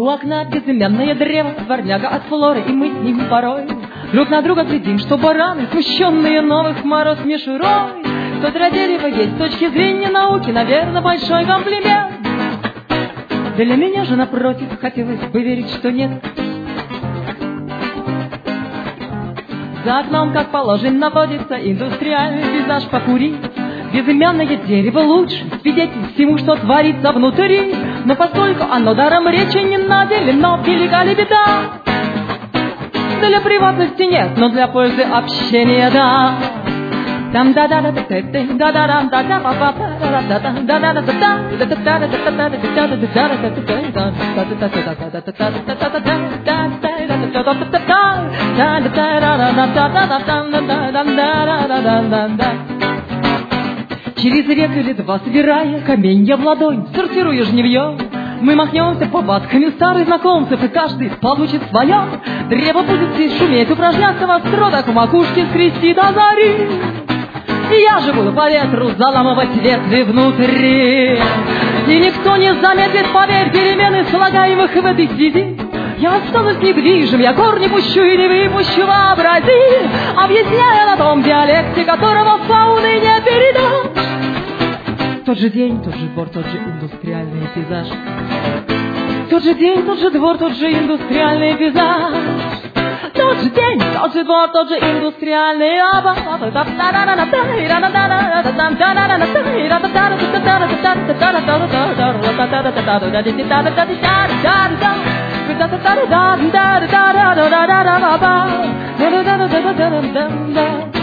У окна безымянное древо, дворняга от Флоры, и мы с ним порой друг на друга глядим, что бараны, смущенные новых мороз мишурой. Кто для дерева есть с точки зрения науки, наверное, большой комплимент. Для меня же, напротив, хотелось бы верить, что нет. За окном, как положено, наводится индустриальный пейзаж покурить. Безымянное дерево лучше свидетель всему, что творится внутри. Но поскольку оно даром речи не наделено, велика ли беда? Для приватности нет, но для пользы общения да. Там да да да да да да да да да да да. Через реку или два, собирая каменья в ладонь, сортируя жневье, мы махнемся повадками старых знакомцев, и каждый получит свое. Древо будет здесь шуметь, упражняться востро, так в макушке скрести до зари. И я же буду по ветру заламывать ветви внутри. И никто не заметит, поверь, перемены слагаемых в этой связи. Я останусь недвижим, я корни пущу и не выпущу, вообрази, объясняя на том диалекте, которого фауны не передашь. Тот же день, тот же двор, тот же индустриальный пейзаж. Тот же день, тот же двор, тот же индустриальный пейзаж. Тот же день, тот же двор, тот же индустриальный пейзаж.